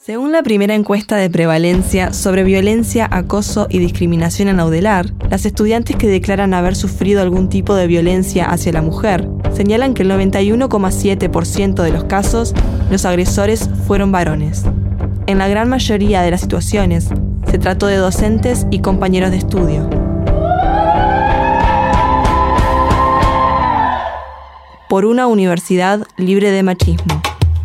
Según la primera encuesta de prevalencia sobre violencia, acoso y discriminación en la UDELAR, las estudiantes que declaran haber sufrido algún tipo de violencia hacia la mujer señalan que el 91,7% de los casos, los agresores fueron varones. En la gran mayoría de las situaciones, se trató de docentes y compañeros de estudio. Por una universidad libre de machismo.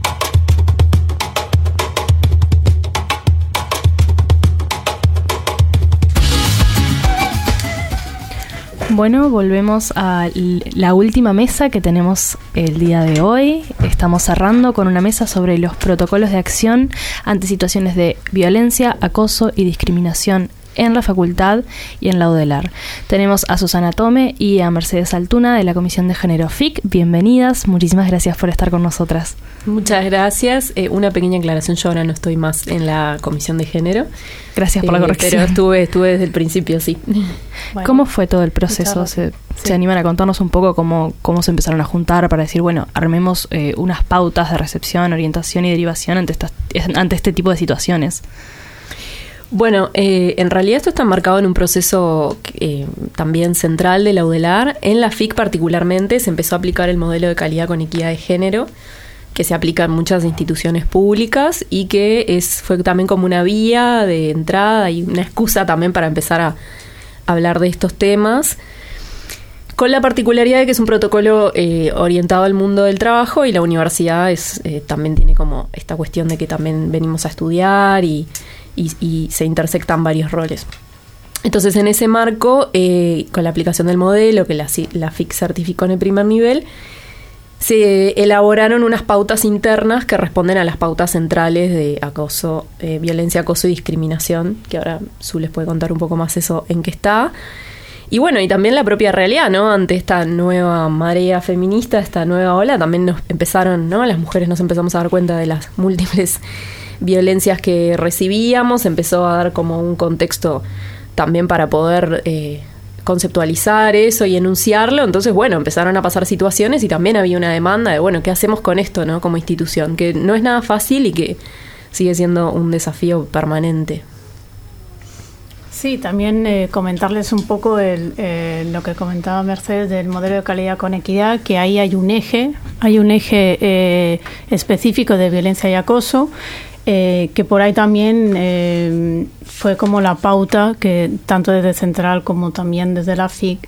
Bueno, volvemos a la última mesa que tenemos el día de hoy. Estamos cerrando con una mesa sobre los protocolos de acción ante situaciones de violencia, acoso y discriminación en la facultad y en la UDELAR. Tenemos a Susana Tome y a Mercedes Altuna de la Comisión de Género FIC. Bienvenidas, muchísimas gracias por estar con nosotras. Muchas gracias. Una pequeña aclaración, yo ahora no estoy más en la Comisión de Género. Gracias por la corrección. Pero estuve desde el principio, sí. Bueno, ¿cómo fue todo el proceso? ¿Se animan a contarnos un poco cómo se empezaron a juntar para decir, bueno, armemos unas pautas de recepción, orientación y derivación ante este tipo de situaciones? Bueno, en realidad esto está marcado en un proceso también central de la UDELAR. En la FIC particularmente se empezó a aplicar el modelo de calidad con equidad de género, que se aplica en muchas instituciones públicas y que fue también como una vía de entrada y una excusa también para empezar a hablar de estos temas, con la particularidad de que es un protocolo orientado al mundo del trabajo, y la universidad también tiene como esta cuestión de que también venimos a estudiar y se intersectan varios roles. Entonces, en ese marco, con la aplicación del modelo que la FIC certificó en el primer nivel, se elaboraron unas pautas internas que responden a las pautas centrales de acoso, violencia, acoso y discriminación, que ahora Su les puede contar un poco más eso en qué está. Y bueno, y también la propia realidad, ¿no? Ante esta nueva marea feminista, esta nueva ola, también nos empezaron, ¿no? Las mujeres nos empezamos a dar cuenta de las múltiples violencias que recibíamos, empezó a dar como un contexto también para poder conceptualizar eso y enunciarlo. Entonces, bueno, empezaron a pasar situaciones y también había una demanda de, bueno, ¿qué hacemos con esto, no? Como institución, que no es nada fácil y que sigue siendo un desafío permanente. Sí, también comentarles un poco lo que comentaba Mercedes del modelo de calidad con equidad, que ahí hay un eje específico de violencia y acoso, que por ahí también fue como la pauta que tanto desde Central como también desde la FIC,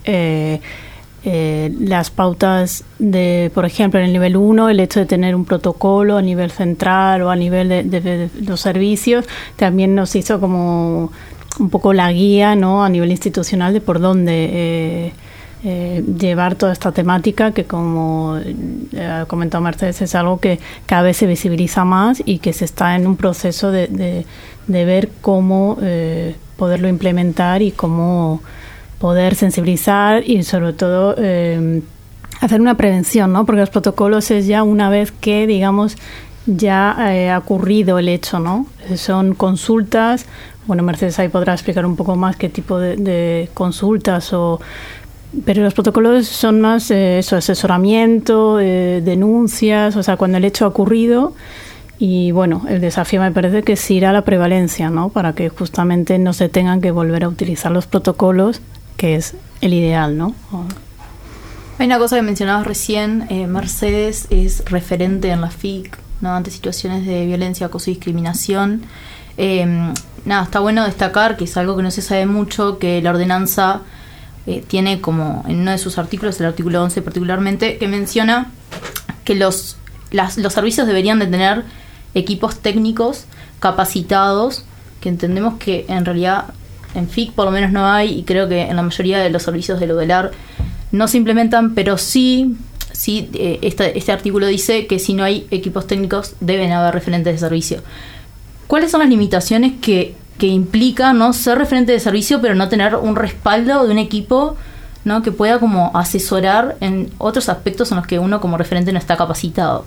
las pautas de, por ejemplo, en el nivel 1, el hecho de tener un protocolo a nivel central o a nivel de los servicios, también nos hizo como un poco la guía, ¿no?, a nivel institucional de por dónde llevar toda esta temática, que como ha comentado Mercedes, es algo que cada vez se visibiliza más y que se está en un proceso de ver cómo poderlo implementar y cómo poder sensibilizar y sobre todo hacer una prevención, ¿no? Porque los protocolos es ya una vez que, digamos, ya ha ocurrido el hecho, ¿no? Son consultas. Bueno, Mercedes ahí podrá explicar un poco más qué tipo de consultas pero los protocolos son más asesoramiento, denuncias, o sea, cuando el hecho ha ocurrido. Y bueno, el desafío me parece que es ir a la prevalencia, ¿no? Para que justamente no se tengan que volver a utilizar los protocolos, que es el ideal, ¿no? Hay una cosa que mencionabas recién, Mercedes es referente en la FIC, ¿no?, ante situaciones de violencia, acoso y discriminación. Está bueno destacar que es algo que no se sabe mucho, que la ordenanza tiene como en uno de sus artículos, el artículo 11 particularmente, que menciona que los servicios deberían de tener equipos técnicos capacitados, que entendemos que en realidad en FIC por lo menos no hay, y creo que en la mayoría de los servicios de la UDELAR no se implementan, pero sí, este artículo dice que si no hay equipos técnicos deben haber referentes de servicio. ¿Cuáles son las limitaciones que implica no ser referente de servicio pero no tener un respaldo de un equipo, ¿no?, que pueda como asesorar en otros aspectos en los que uno como referente no está capacitado?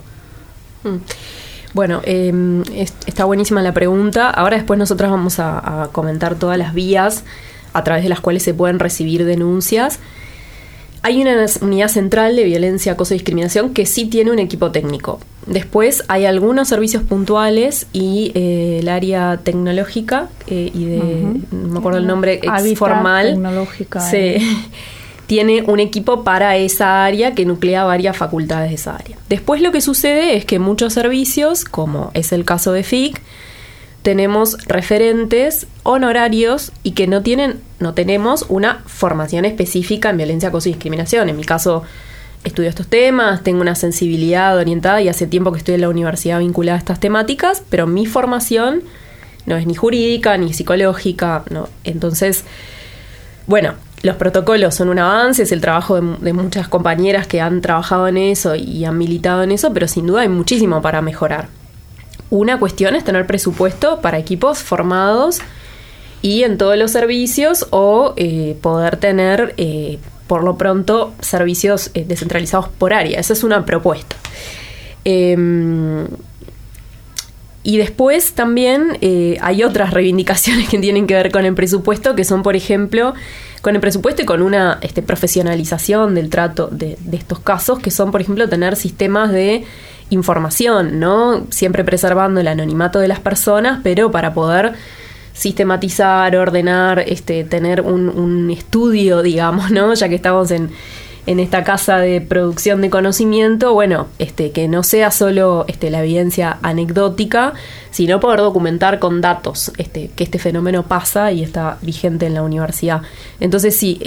Bueno, está buenísima la pregunta. Ahora después nosotros vamos a comentar todas las vías a través de las cuales se pueden recibir denuncias. Hay una unidad central de violencia, acoso y discriminación que sí tiene un equipo técnico. Después hay algunos servicios puntuales y el área tecnológica y de, no me acuerdo el nombre formal, tecnológica. Sí, tiene un equipo para esa área que nuclea varias facultades de esa área. Después lo que sucede es que muchos servicios, como es el caso de FIC, tenemos referentes honorarios y que no tenemos una formación específica en violencia, acoso y discriminación. En mi caso, estudio estos temas, tengo una sensibilidad orientada y hace tiempo que estoy en la universidad vinculada a estas temáticas, pero mi formación no es ni jurídica ni psicológica, no. Entonces, bueno, los protocolos son un avance, es el trabajo de muchas compañeras que han trabajado en eso y han militado en eso, pero sin duda hay muchísimo para mejorar. Una cuestión es tener presupuesto para equipos formados y en todos los servicios o poder tener, por lo pronto, servicios descentralizados por área. Esa es una propuesta. Y después también hay otras reivindicaciones que tienen que ver con el presupuesto, que son, por ejemplo, con el presupuesto y con una profesionalización del trato de estos casos, que son, por ejemplo, tener sistemas de información, ¿no? Siempre preservando el anonimato de las personas, pero para poder sistematizar, ordenar, tener un estudio, digamos, ¿no? Ya que estamos en esta casa de producción de conocimiento, bueno, que no sea solo la evidencia anecdótica, sino poder documentar con datos que este fenómeno pasa y está vigente en la universidad. Entonces sí,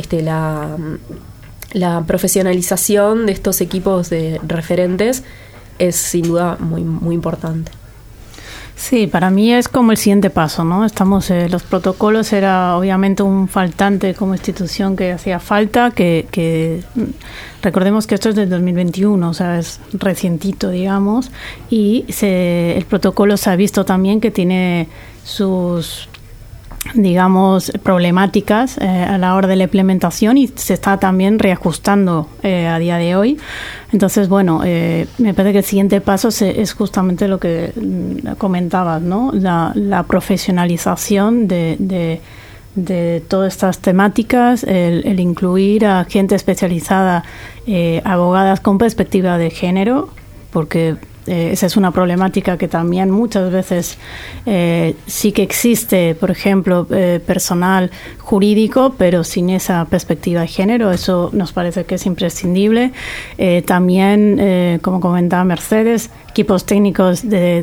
la profesionalización de estos equipos de referentes es sin duda muy, muy importante. Sí, para mí es como el siguiente paso, ¿no? Los protocolos era obviamente un faltante como institución que hacía falta, que recordemos que esto es del 2021, o sea, es recientito, digamos, y el protocolo se ha visto también que tiene sus, digamos, problemáticas a la hora de la implementación y se está también reajustando a día de hoy. Entonces, bueno, me parece que el siguiente paso es justamente lo que comentabas, ¿no? La profesionalización de todas estas temáticas, el incluir a gente especializada, abogadas con perspectiva de género, porque esa es una problemática que también muchas veces sí que existe, por ejemplo, personal jurídico, pero sin esa perspectiva de género. Eso nos parece que es imprescindible. También, como comentaba Mercedes, equipos técnicos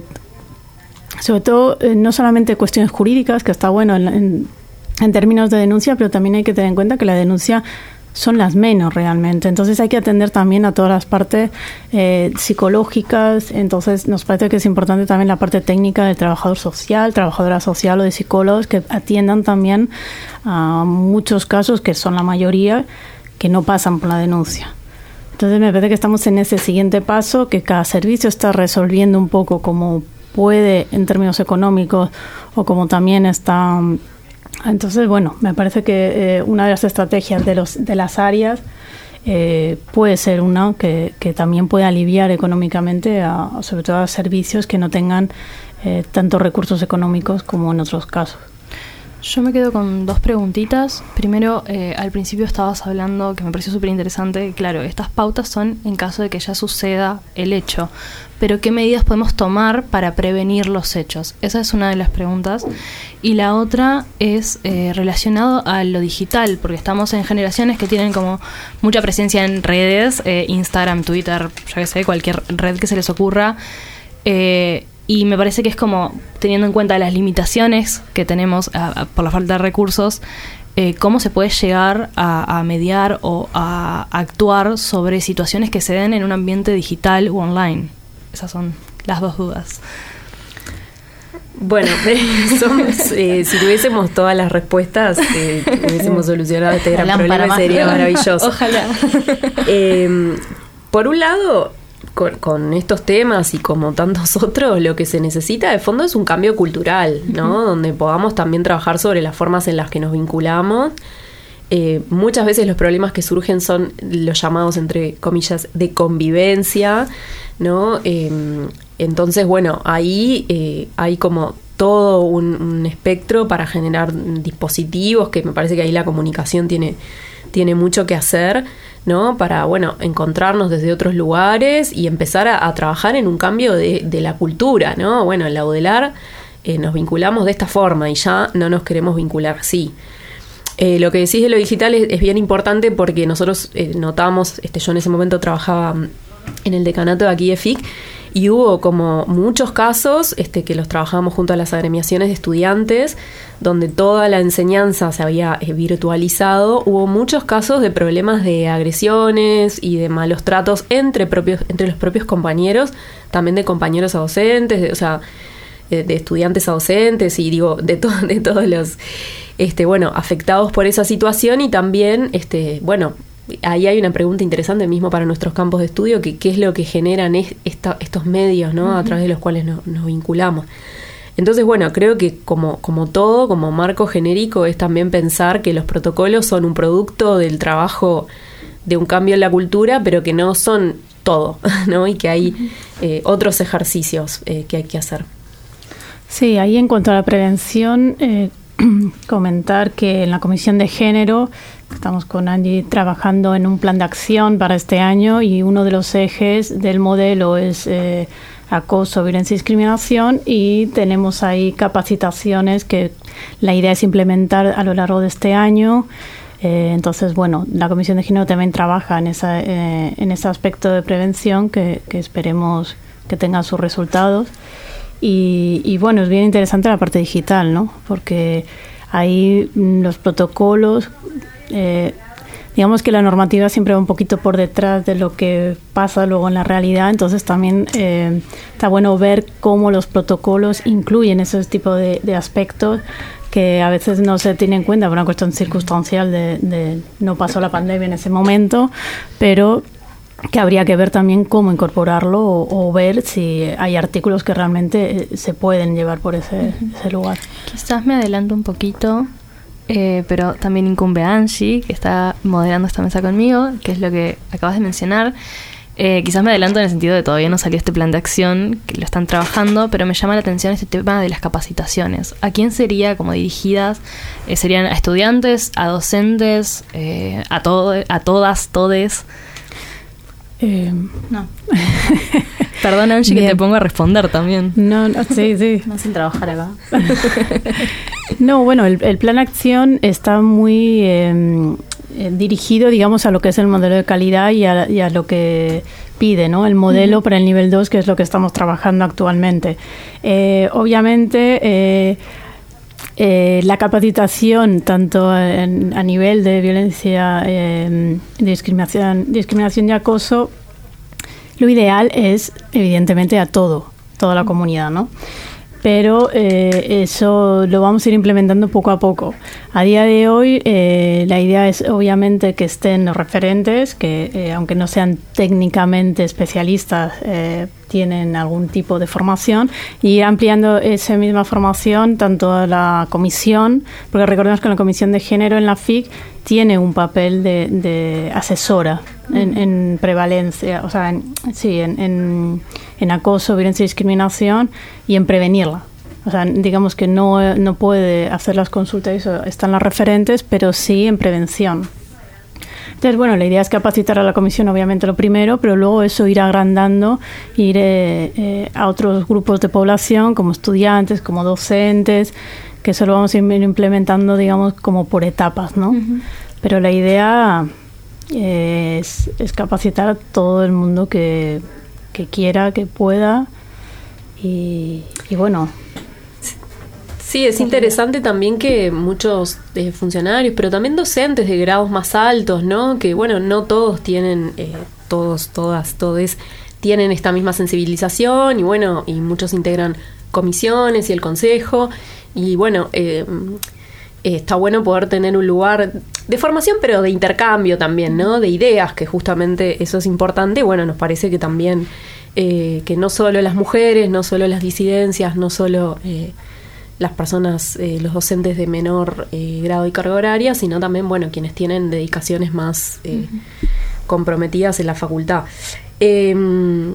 sobre todo, no solamente cuestiones jurídicas, que está bueno en términos de denuncia, pero también hay que tener en cuenta que la denuncia son las menos realmente. Entonces hay que atender también a todas las partes psicológicas. Entonces nos parece que es importante también la parte técnica del trabajador social, trabajadora social o de psicólogos que atiendan también a muchos casos, que son la mayoría, que no pasan por la denuncia. Entonces me parece que estamos en ese siguiente paso, que cada servicio está resolviendo un poco como puede en términos económicos o como también está. Entonces, bueno, me parece que una de las estrategias de las áreas puede ser una que también puede aliviar económicamente sobre todo a servicios que no tengan tantos recursos económicos como en otros casos. Yo me quedo con dos preguntitas. Primero, al principio estabas hablando, que me pareció súper interesante, claro, estas pautas son en caso de que ya suceda el hecho, pero ¿qué medidas podemos tomar para prevenir los hechos? Esa es una de las preguntas. Y la otra es relacionado a lo digital, porque estamos en generaciones que tienen como mucha presencia en redes, Instagram, Twitter, yo qué sé, cualquier red que se les ocurra, y me parece que es como, teniendo en cuenta las limitaciones que tenemos por la falta de recursos, cómo se puede llegar a mediar o a actuar sobre situaciones que se den en un ambiente digital u online. Esas son las dos dudas. Bueno, si tuviésemos todas las respuestas, hubiésemos solucionado este gran problema, sería maravilloso. Ojalá. Por un lado, con estos temas y como tantos otros, lo que se necesita de fondo es un cambio cultural, ¿no? Donde podamos también trabajar sobre las formas en las que nos vinculamos. Muchas veces los problemas que surgen son los llamados, entre comillas, de convivencia, ¿no? Entonces, bueno, ahí hay como todo un espectro para generar dispositivos, que me parece que ahí la comunicación tiene mucho que hacer, ¿no? Para, bueno, encontrarnos desde otros lugares y empezar a trabajar en un cambio de la cultura, ¿no? Bueno, en la UDELAR nos vinculamos de esta forma y ya no nos queremos vincular así. Lo que decís de lo digital es bien importante porque nosotros notamos, yo en ese momento trabajaba en el decanato de aquí de FIC, y hubo como muchos casos que los trabajábamos junto a las agremiaciones de estudiantes, donde toda la enseñanza se había virtualizado. Hubo muchos casos de problemas de agresiones y de malos tratos entre los propios compañeros, también de compañeros a docentes, de estudiantes a docentes, y digo, de todos los afectados por esa situación. Y también, ahí hay una pregunta interesante mismo para nuestros campos de estudio, que qué es lo que generan estos medios, ¿no? Uh-huh. A través de los cuales nos vinculamos. Entonces, bueno, creo que como todo, como marco genérico, es también pensar que los protocolos son un producto del trabajo de un cambio en la cultura, pero que no son todo, ¿no? Y que hay otros ejercicios que hay que hacer. Sí, ahí en cuanto a la prevención, comentar que en la Comisión de Género estamos con Angie trabajando en un plan de acción para este año, y uno de los ejes del modelo es acoso, violencia y discriminación, y tenemos ahí capacitaciones que la idea es implementar a lo largo de este año. Entonces, bueno, la Comisión de Género también trabaja en ese aspecto de prevención que esperemos que tenga sus resultados. Y bueno, es bien interesante la parte digital, ¿no? Porque ahí los protocolos, digamos que la normativa siempre va un poquito por detrás de lo que pasa luego en la realidad. Entonces también está bueno ver cómo los protocolos incluyen esos tipos de aspectos que a veces no se tienen en cuenta por una cuestión circunstancial de no pasó la pandemia en ese momento, pero que habría que ver también cómo incorporarlo o ver si hay artículos que realmente se pueden llevar por ese lugar. Quizás me adelanto un poquito, pero también incumbe a Angie, que está moderando esta mesa conmigo, que es lo que acabas de mencionar. Quizás me adelanto en el sentido de todavía no salió este plan de acción, que lo están trabajando, pero me llama la atención este tema de las capacitaciones. ¿A quién sería como dirigidas? ¿Serían a estudiantes, a docentes, a todas, todes? No. Perdón, Angie, que te pongo a responder también. No, sí. No hacen trabajar acá. No, bueno, el plan de acción está muy dirigido, digamos, a lo que es el modelo de calidad y a lo que pide, ¿no? El modelo para el nivel 2, que es lo que estamos trabajando actualmente. Obviamente, la capacitación tanto a nivel de violencia, discriminación y acoso, lo ideal es evidentemente a toda la comunidad, ¿no? Pero eso lo vamos a ir implementando poco a poco. A día de hoy la idea es obviamente que estén los referentes, que aunque no sean técnicamente especialistas, tienen algún tipo de formación, y ir ampliando esa misma formación tanto a la comisión, porque recordemos que la Comisión de Género en la FIC tiene un papel de asesora en prevalencia, o sea, en acoso, violencia y discriminación, y en prevenirla. O sea, digamos que no puede hacer las consultas, eso están las referentes, pero sí en prevención. Entonces, bueno, la idea es capacitar a la comisión, obviamente, lo primero, pero luego eso ir agrandando, ir a otros grupos de población, como estudiantes, como docentes, que eso lo vamos a ir implementando, digamos, como por etapas, ¿no? Uh-huh. Pero la idea es capacitar a todo el mundo que quiera, que pueda, y bueno. Sí, es interesante también que muchos funcionarios, pero también docentes de grados más altos, ¿no? Que, bueno, no todos tienen, todos tienen esta misma sensibilización, y bueno, y muchos integran comisiones y el consejo, y bueno, está bueno poder tener un lugar de formación, pero de intercambio también, ¿no? De ideas, que justamente eso es importante. Bueno, nos parece que también que no solo las mujeres, no solo las disidencias, no solo las personas, los docentes de menor grado y carga horaria, sino también, bueno, quienes tienen dedicaciones más comprometidas en la facultad.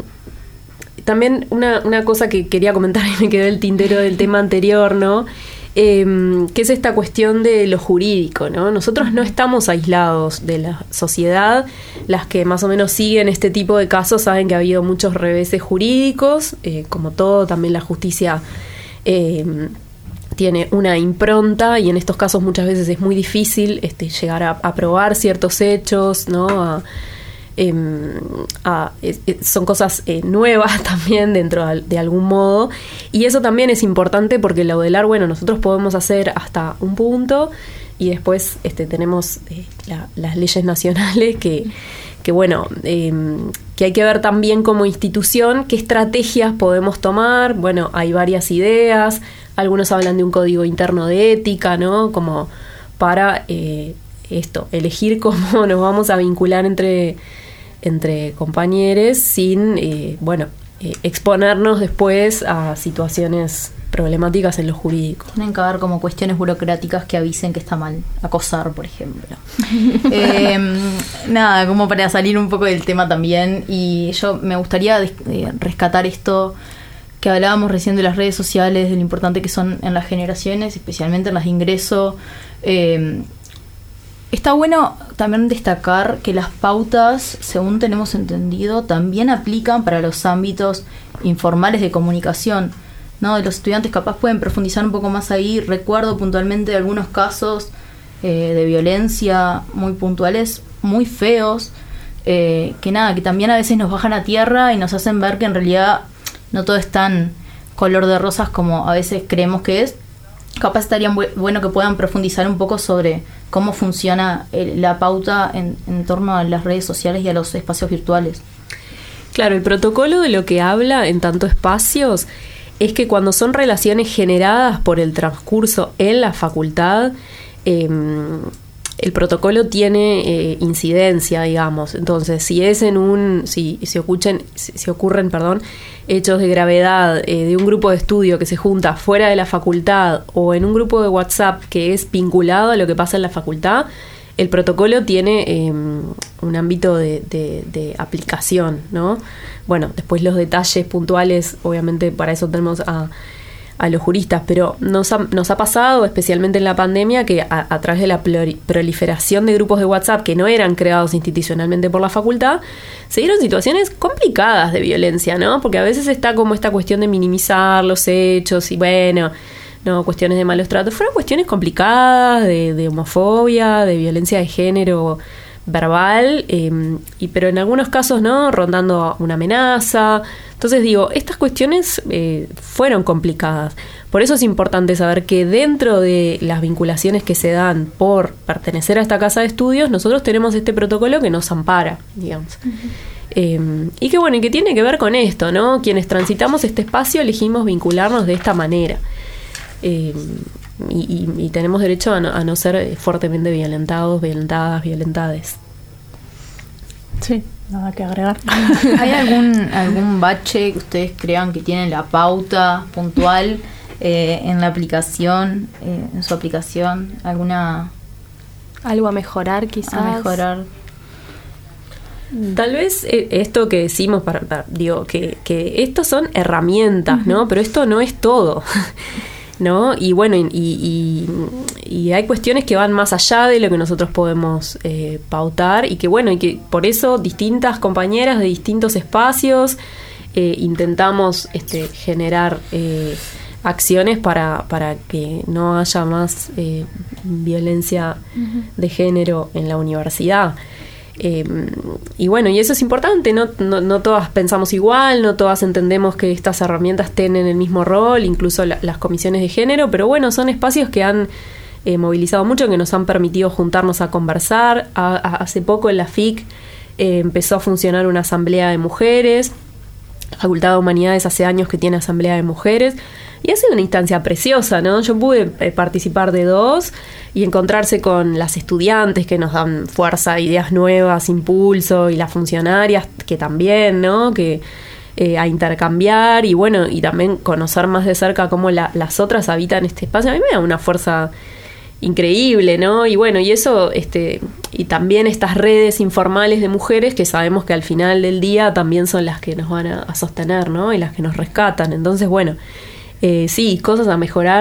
También una cosa que quería comentar y me quedó el tintero del tema anterior, ¿no? que es esta cuestión de lo jurídico, ¿no? Nosotros no estamos aislados de la sociedad. Las que más o menos siguen este tipo de casos saben que ha habido muchos reveses jurídicos, como todo, también la justicia tiene una impronta, y en estos casos muchas veces es muy difícil llegar a probar ciertos hechos, ¿no? Son cosas nuevas también dentro de algún modo, y eso también es importante porque el laudelar, bueno, nosotros podemos hacer hasta un punto, y después tenemos las leyes nacionales que bueno, que hay que ver también como institución qué estrategias podemos tomar. Bueno, hay varias ideas, algunos hablan de un código interno de ética, ¿no? Como para elegir cómo nos vamos a vincular entre compañeros sin, exponernos después a situaciones problemáticas en lo jurídico. Tienen que haber como cuestiones burocráticas que avisen que está mal acosar, por ejemplo. Nada, como para salir un poco del tema también, y yo me gustaría rescatar esto que hablábamos recién de las redes sociales, de lo importante que son en las generaciones, especialmente en las de ingreso. Está bueno también destacar que las pautas, según tenemos entendido, también aplican para los ámbitos informales de comunicación, ¿no? Los estudiantes capaz pueden profundizar un poco más ahí. Recuerdo puntualmente algunos casos de violencia muy puntuales, muy feos, que también a veces nos bajan a tierra y nos hacen ver que en realidad no todo es tan color de rosas como a veces creemos que es. Capaz estaría bueno que puedan profundizar un poco sobre cómo funciona la pauta en torno a las redes sociales y a los espacios virtuales. Claro, el protocolo de lo que habla en tanto espacios es que cuando son relaciones generadas por el transcurso en la facultad, el protocolo tiene incidencia, digamos. Entonces, si ocurren hechos de gravedad de un grupo de estudio que se junta fuera de la facultad o en un grupo de WhatsApp que es vinculado a lo que pasa en la facultad, el protocolo tiene un ámbito de aplicación, ¿no? Bueno, después los detalles puntuales, obviamente para eso tenemos a los juristas, pero nos ha pasado, especialmente en la pandemia, que a través de la proliferación de grupos de WhatsApp que no eran creados institucionalmente por la facultad, se dieron situaciones complicadas de violencia, ¿no? Porque a veces está como esta cuestión de minimizar los hechos y bueno, no, cuestiones de malos tratos. Fueron cuestiones complicadas de homofobia, de violencia de género verbal, pero en algunos casos, ¿no? Rondando una amenaza. Entonces digo, estas cuestiones fueron complicadas. Por eso es importante saber que dentro de las vinculaciones que se dan por pertenecer a esta casa de estudios, nosotros tenemos este protocolo que nos ampara, digamos. Y que bueno, y que tiene que ver con esto, ¿no? Quienes transitamos este espacio elegimos vincularnos de esta manera. Y tenemos derecho a no ser fuertemente violentados, violentadas, violentades. Sí, nada que agregar. ¿Hay algún bache que ustedes crean que tiene la pauta puntual en la aplicación, en su aplicación? ¿Algo a mejorar quizás? A mejorar. Tal vez esto que decimos, digo, que estos son herramientas, ¿no? Pero esto no es todo. ¿No? Y bueno, y hay cuestiones que van más allá de lo que nosotros podemos pautar, y que bueno, y que por eso distintas compañeras de distintos espacios intentamos generar acciones para que no haya más violencia de género en la universidad. Y bueno, y eso es importante, no todas pensamos igual, no todas entendemos que estas herramientas tienen el mismo rol, incluso las comisiones de género, pero bueno, son espacios que han movilizado mucho, que nos han permitido juntarnos a conversar. Hace poco en la FIC empezó a funcionar una asamblea de mujeres. La Facultad de Humanidades hace años que tiene asamblea de mujeres, y ha sido una instancia preciosa, ¿no? Yo pude participar de 2 y encontrarse con las estudiantes que nos dan fuerza, ideas nuevas, impulso, y las funcionarias que también, ¿no? Que a intercambiar, y bueno, y también conocer más de cerca cómo las otras habitan este espacio. A mí me da una fuerza increíble, ¿no? Y bueno, y eso, y también estas redes informales de mujeres que sabemos que al final del día también son las que nos van a sostener, ¿no? Y las que nos rescatan. Entonces, bueno, sí, cosas a mejorar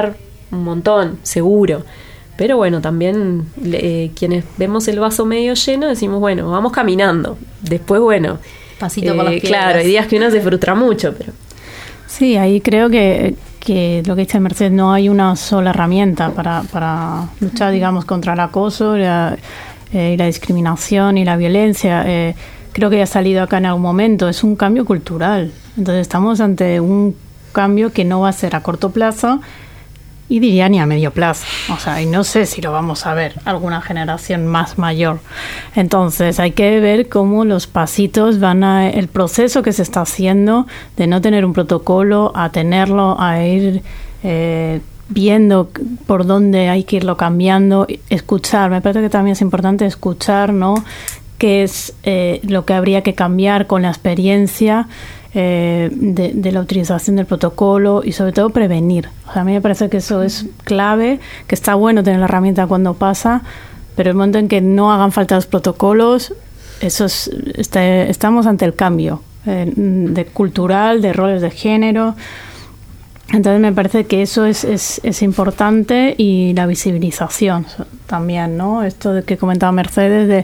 un montón, seguro. Pero bueno, también quienes vemos el vaso medio lleno decimos, bueno, vamos caminando. Después, bueno, pasito por las piedras. Claro, hay días que uno se frustra mucho, pero... Sí, ahí creo que lo que dice Mercedes, no hay una sola herramienta para luchar, digamos, contra el acoso y la discriminación y la violencia. Creo que ya ha salido acá en algún momento, es un cambio cultural. Entonces estamos ante un cambio que no va a ser a corto plazo y diría ni a medio plazo. O sea, y no sé si lo vamos a ver alguna generación más mayor. Entonces hay que ver cómo los pasitos el proceso que se está haciendo de no tener un protocolo a tenerlo, a ir viendo por dónde hay que irlo cambiando, escuchar. Me parece que también es importante escuchar, ¿no? Qué es lo que habría que cambiar con la experiencia de la utilización del protocolo y sobre todo prevenir. O sea, a mí me parece que eso es clave, que está bueno tener la herramienta cuando pasa, pero el momento en que no hagan falta los protocolos, estamos ante el cambio de cultural, de roles de género. Entonces me parece que eso es importante, y la visibilización también, ¿no? Esto de que comentaba Mercedes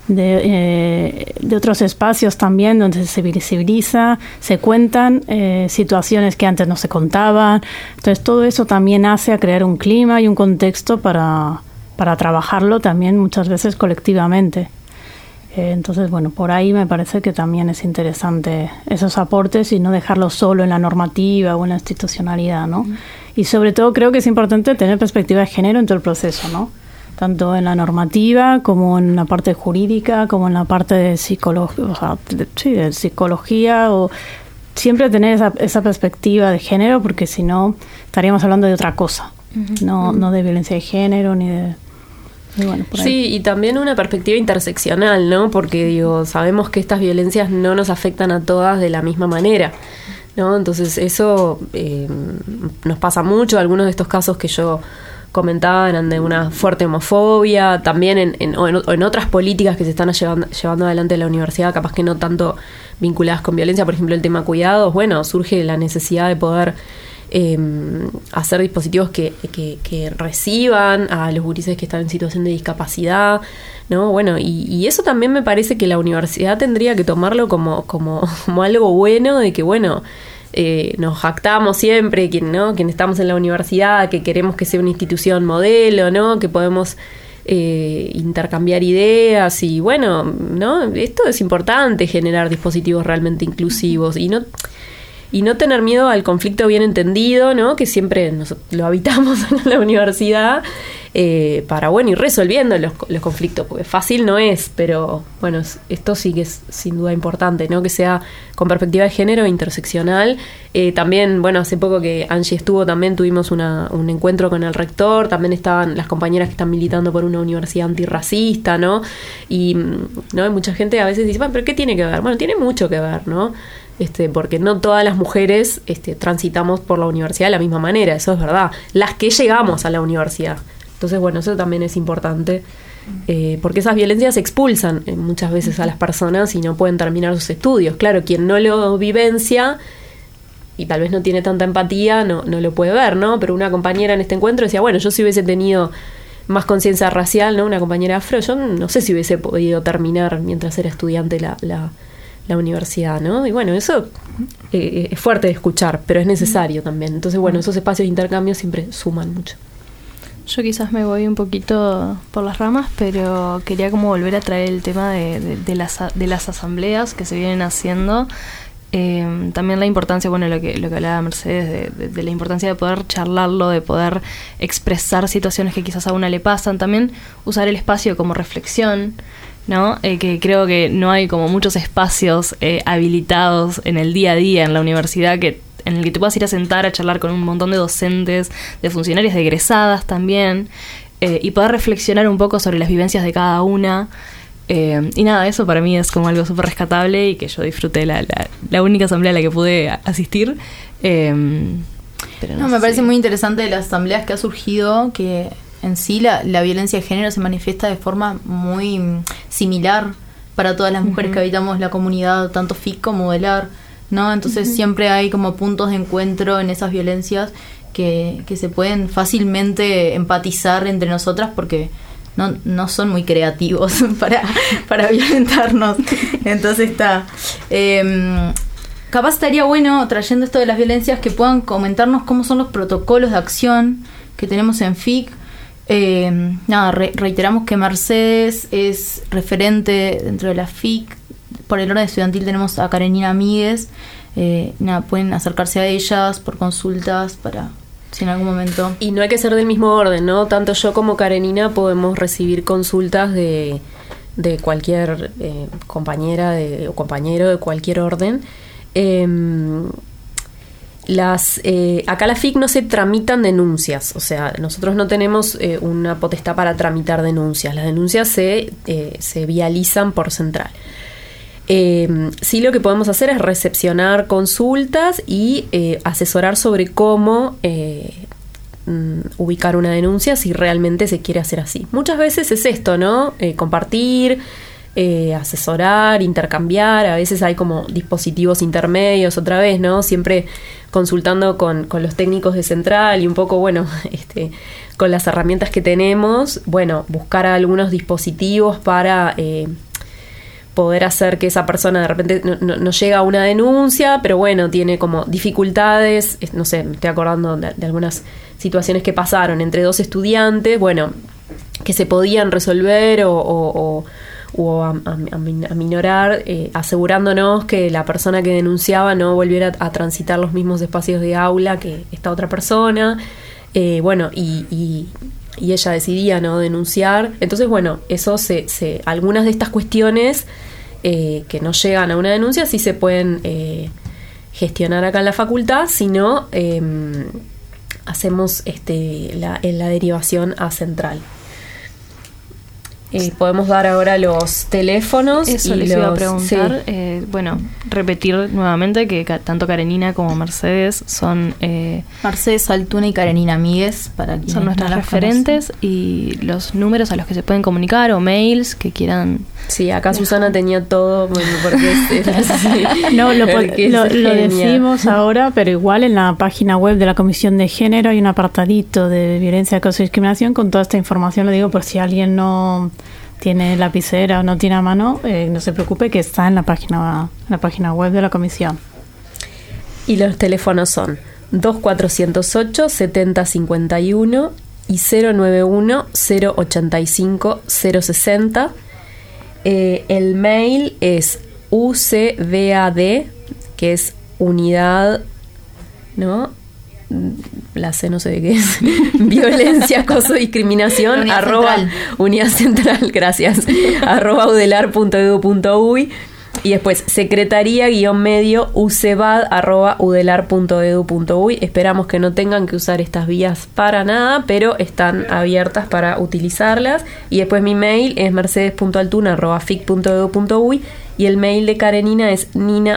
de otros espacios también donde se visibiliza, se cuentan situaciones que antes no se contaban. Entonces todo eso también hace a crear un clima y un contexto para trabajarlo también muchas veces colectivamente. Entonces, bueno, por ahí me parece que también es interesante esos aportes y no dejarlo solo en la normativa o en la institucionalidad, ¿no? Y sobre todo creo que es importante tener perspectiva de género en todo el proceso, ¿no? Tanto en la normativa como en la parte jurídica, como en la parte de psicología, o sea, de psicología, o siempre tener esa perspectiva de género, porque si no estaríamos hablando de otra cosa, no de violencia de género ni de... Y bueno, por ahí. Sí, y también una perspectiva interseccional, ¿no? Porque digo, sabemos que estas violencias no nos afectan a todas de la misma manera, ¿no? Entonces eso nos pasa mucho. Algunos de estos casos que yo comentaba eran de una fuerte homofobia, también en otras políticas que se están llevando adelante en la universidad, capaz que no tanto vinculadas con violencia, por ejemplo el tema cuidados. Bueno, surge la necesidad de poder hacer dispositivos que reciban a los gurises que están en situación de discapacidad, ¿no? Bueno, y eso también me parece que la universidad tendría que tomarlo como algo bueno, de que, bueno, nos jactamos siempre, quien estamos en la universidad, que queremos que sea una institución modelo, ¿no? Que podemos intercambiar ideas y, bueno, ¿no? Esto es importante, generar dispositivos realmente inclusivos y no tener miedo al conflicto bien entendido, ¿no? Que siempre lo habitamos en la universidad, para, bueno, ir resolviendo los conflictos, porque fácil no es, pero, bueno, esto sí que es sin duda importante, ¿no? Que sea con perspectiva de género, interseccional. También, bueno, hace poco que Angie estuvo, también tuvimos un encuentro con el rector, también estaban las compañeras que están militando por una universidad antirracista, ¿no? Y, ¿no? Hay mucha gente a veces dice, bueno, ¿pero qué tiene que ver? Bueno, tiene mucho que ver, ¿no? Porque no todas las mujeres transitamos por la universidad de la misma manera, eso es verdad. Las que llegamos a la universidad. Entonces, bueno, eso también es importante, porque esas violencias expulsan muchas veces a las personas y no pueden terminar sus estudios. Claro, quien no lo vivencia y tal vez no tiene tanta empatía, no lo puede ver, ¿no? Pero una compañera en este encuentro decía, bueno, yo si hubiese tenido más conciencia racial, ¿no? Una compañera afro, yo no sé si hubiese podido terminar mientras era estudiante la universidad, ¿no? Y bueno, eso es fuerte de escuchar, pero es necesario también. Entonces, bueno, esos espacios de intercambio siempre suman mucho. Yo quizás me voy un poquito por las ramas, pero quería como volver a traer el tema de las asambleas que se vienen haciendo. También la importancia, bueno, lo que hablaba Mercedes, de la importancia de poder charlarlo, de poder expresar situaciones que quizás a una le pasan. También usar el espacio como reflexión, ¿no? Que creo que no hay como muchos espacios habilitados en el día a día en la universidad en el que te puedas ir a sentar a charlar con un montón de docentes, de funcionarios, de egresadas también, y poder reflexionar un poco sobre las vivencias de cada una. Y nada, eso para mí es como algo súper rescatable y que yo disfruté la única asamblea a la que pude asistir. Pero me parece muy interesante de las asambleas que ha surgido, que en sí la violencia de género se manifiesta de forma muy similar para todas las mujeres que habitamos la comunidad, tanto FIC como del AR, ¿no? Entonces siempre hay como puntos de encuentro en esas violencias que se pueden fácilmente empatizar entre nosotras porque no son muy creativos para violentarnos. Entonces capaz estaría bueno, trayendo esto de las violencias, que puedan comentarnos cómo son los protocolos de acción que tenemos en FIC. Reiteramos que Mercedes es referente dentro de la FIC. Por el orden estudiantil tenemos a Karenina Míguez. Pueden acercarse a ellas por consultas para si en algún momento. Y no hay que ser del mismo orden, ¿no? Tanto yo como Karenina podemos recibir consultas de cualquier compañera o compañero de cualquier orden. Acá la FIC no se tramitan denuncias, o sea, nosotros no tenemos una potestad para tramitar denuncias. Las denuncias se vializan por central. Sí, lo que podemos hacer es recepcionar consultas y asesorar sobre cómo ubicar una denuncia si realmente se quiere hacer así. Muchas veces es esto, ¿no? Compartir, asesorar, intercambiar. A veces hay como dispositivos intermedios, otra vez, ¿no? Siempre consultando con los técnicos de central y un poco, bueno, con las herramientas que tenemos, bueno, buscar algunos dispositivos para poder hacer que esa persona de repente no llega a una denuncia, pero bueno, tiene como dificultades, no sé, me estoy acordando de algunas situaciones que pasaron entre dos estudiantes, bueno, que se podían resolver o aminorar, asegurándonos que la persona que denunciaba no volviera a transitar los mismos espacios de aula que esta otra persona, bueno, y ella decidía no denunciar. Entonces, bueno, eso algunas de estas cuestiones que no llegan a una denuncia sí se pueden gestionar acá en la facultad, si no hacemos la derivación a central. Podemos dar ahora los teléfonos. Eso les iba a preguntar. Sí. Bueno, repetir nuevamente que tanto Karenina como Mercedes son... Mercedes Altuna y Karenina Míguez, para quienes son nuestras referentes, y los números a los que se pueden comunicar o mails que quieran... Sí, acá Susana tenía todo, bueno, porque no, lo decimos ahora, pero igual en la página web de la Comisión de Género hay un apartadito de violencia, acoso y discriminación con toda esta información. Lo digo por si alguien no tiene lapicera o no tiene a mano, no se preocupe, que está en la página web de la comisión. Y los teléfonos son 2408 7051 y 091 085 060. El mail es UCVAD, que es unidad, ¿no? La C no sé de qué es. Violencia, acoso, discriminación, unidad central, gracias, @udelar.edu.uy. Y después secretaría-medio ucebad@udelar.edu.uy. Esperamos que no tengan que usar estas vías para nada, pero están abiertas para utilizarlas. Y después mi mail es mercedes.altuna@fic.edu.uy y el mail de Karenina es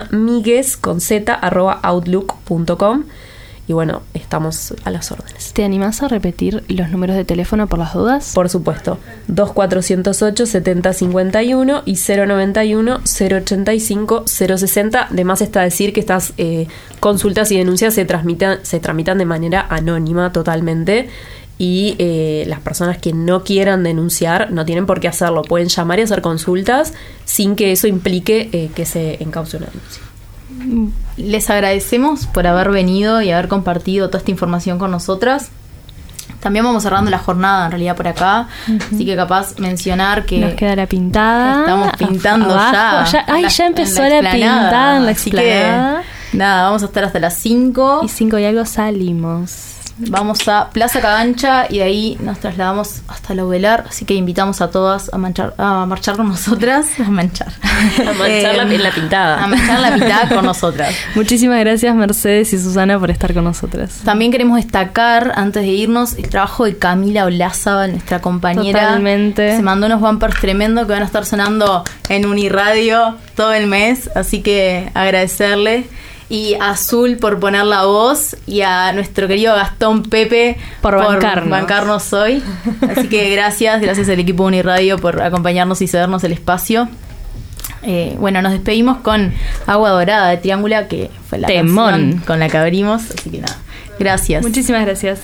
ninamiguez@outlook.com. Y bueno, estamos a las órdenes. ¿Te animás a repetir los números de teléfono por las dudas? Por supuesto. 2408 7051 y 091 085 060. Además está decir que estas consultas y denuncias se tramitan de manera anónima totalmente. Y las personas que no quieran denunciar no tienen por qué hacerlo. Pueden llamar y hacer consultas sin que eso implique que se encauce una denuncia. Les agradecemos por haber venido y haber compartido toda esta información con nosotras. También vamos cerrando la jornada en realidad por acá, así que capaz mencionar que nos queda la pintada. Estamos pintando ya empezó la pintada en la explanada. Nada, vamos a estar hasta las 5. Y 5 y algo salimos. Vamos a Plaza Cagancha y de ahí nos trasladamos hasta la Udelar, así que invitamos a todas a marchar con nosotras, en la pintada. A manchar la pintada con nosotras. Muchísimas gracias Mercedes y Susana por estar con nosotras. También queremos destacar, antes de irnos, el trabajo de Camila Olazábal, nuestra compañera. Totalmente. Se mandó unos bumpers tremendos que van a estar sonando en Uniradio todo el mes, así que agradecerle. Y a Azul por poner la voz y a nuestro querido Gastón Pepe por bancarnos hoy. Así que gracias al equipo de Uniradio por acompañarnos y cedernos el espacio. Bueno, nos despedimos con Agua Dorada de Triángula, que fue la canción con la que abrimos. Así que nada, gracias. Muchísimas gracias.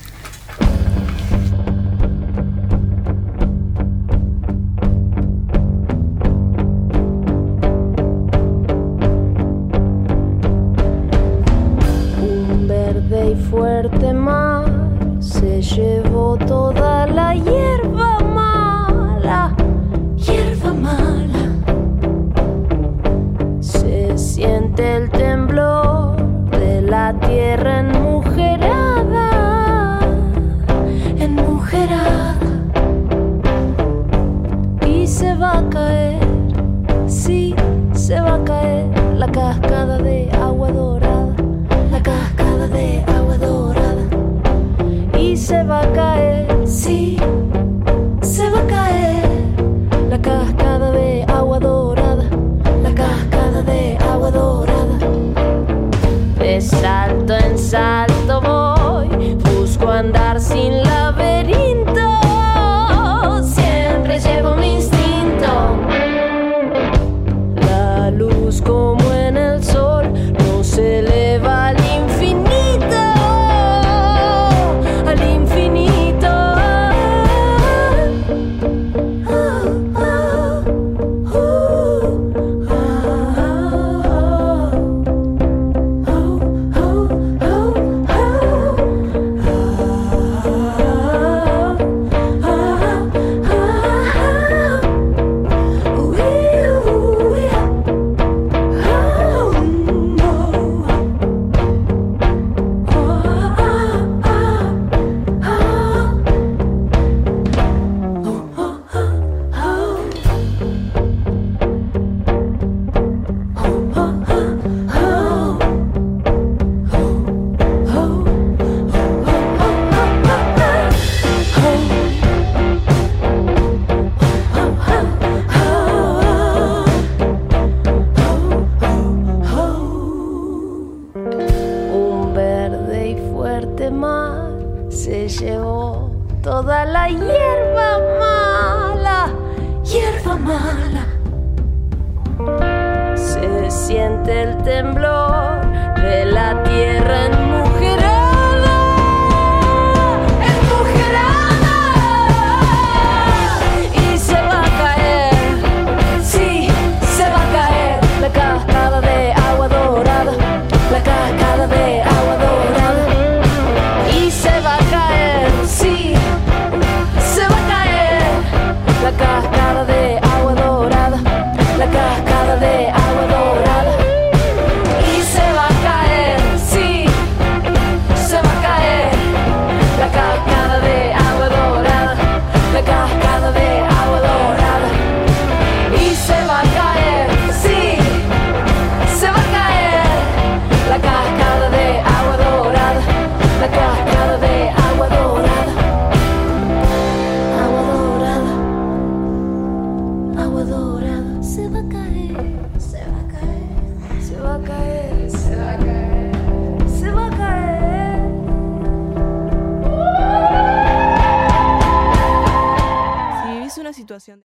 Un verde y fuerte mar se llevó toda la hierba mala, hierba mala. Se siente el temblor de la tierra enmujerada, enmujerada. Y se va a caer, sí, se va a caer la cascada de agua dorada, la cascada de agua dorada. Y se va a caer, sí, se va a caer la cascada de agua dorada, la cascada de agua dorada. De salto en salto voy, busco andar sin laberinto, siempre llevo mi instinto. La luz como en el sol no se eleva al infinito, al infinito. Se llevó toda la hierba mala, hierba mala. Se siente el temblor de la tierra enmujerada, enmujerada. Y se va a caer, sí, se va a caer la cascada de agua dorada, la cascada de agua dorada. Y se va a caer, sí, se va a caer la cascada de agua dorada, la cascada de agua dorada. Y se va a caer, sí, se va a caer la cascada de agua dorada, la cascada de agua dorada. Y se va a caer, sí, se va a caer la cascada de agua dorada, la cascada de agua dorada, agua dorada, agua dorada. Se va a caer, se va a caer, se va a caer, se va a caer, se va a caer. Si vivís una situación